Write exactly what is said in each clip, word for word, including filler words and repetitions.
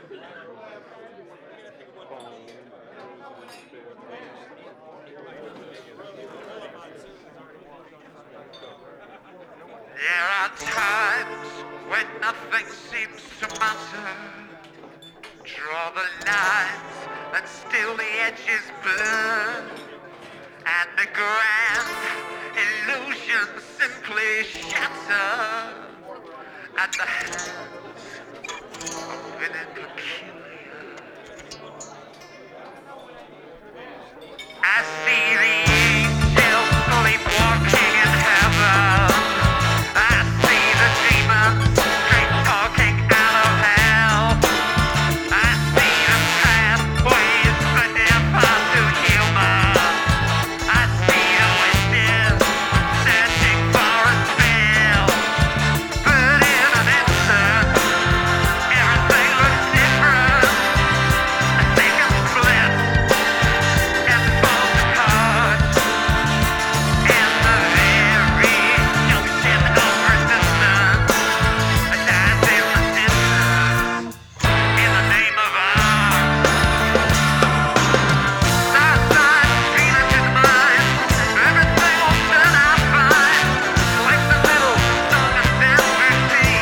There are times when nothing seems to matter. Draw the lines and still the edges burn. And the grand illusions simply shatter at the hands of an peculiar. I see the angels sleepwalking in heaven. I see the demons straight talking out of hell. I see the pathways from near to human. I see the witches searching for a spell. But in an instant, everything looks different. I think I'm split and fall apart. And the very junction of resistance dies in the distance in the name of art. Outside, Venus is mine. Everything will turn out fine, like the little song of Sanskrit.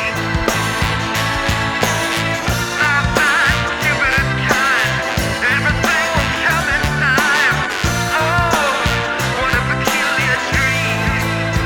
Outside, stupid and kind. Everything will come in time. Oh, what a peculiar dream.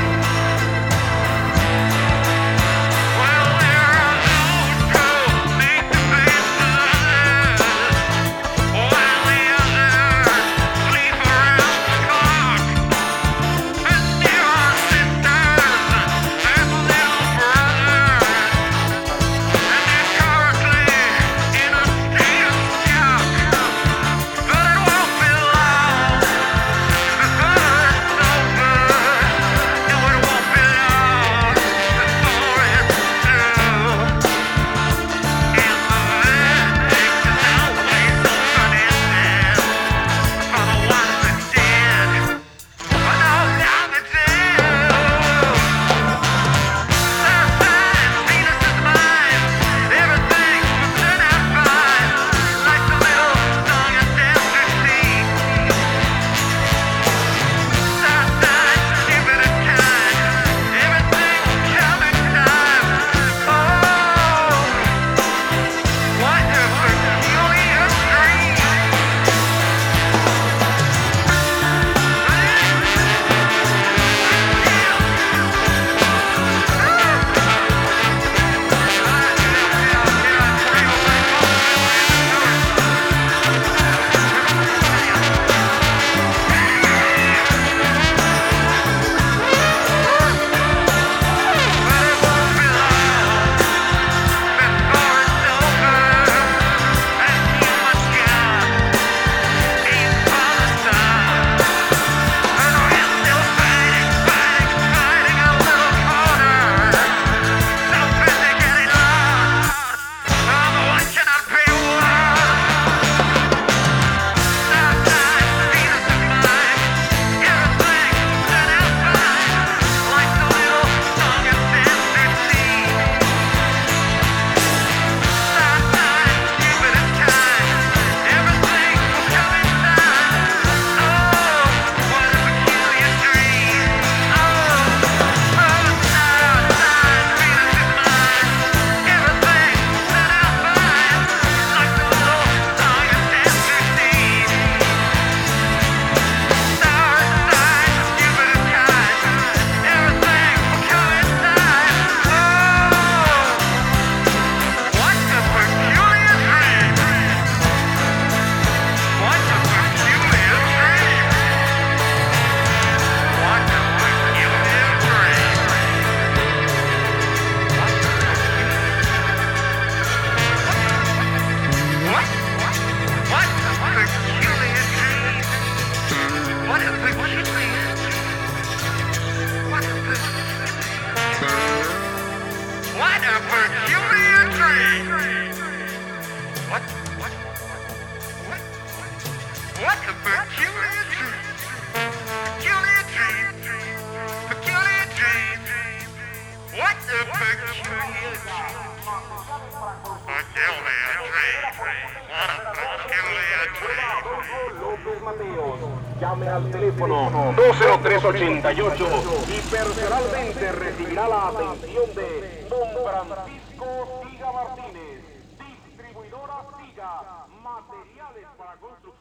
Well, there are those who make the best of others, while the others sleep around the clock. And there are sisters and little brothers, and they're currently in a state of shock. But it won't be long before it's over. No, it won't be long before it's through. And the verdict is always open-ended for the ones that did, but no longer do. Outside, Venus is mine. Everything will turn out fine, like the little song of Sanskrit. Outside, stupid and kind. Everything will come in time. Oh, what a peculiar dream. Peculiar dream. Peculiar dream. llame al teléfono dos cero tres ochenta y ocho y personalmente recibirá la atención de don Francisco Siga Martínez, distribuidora Siga, materiales para construcción.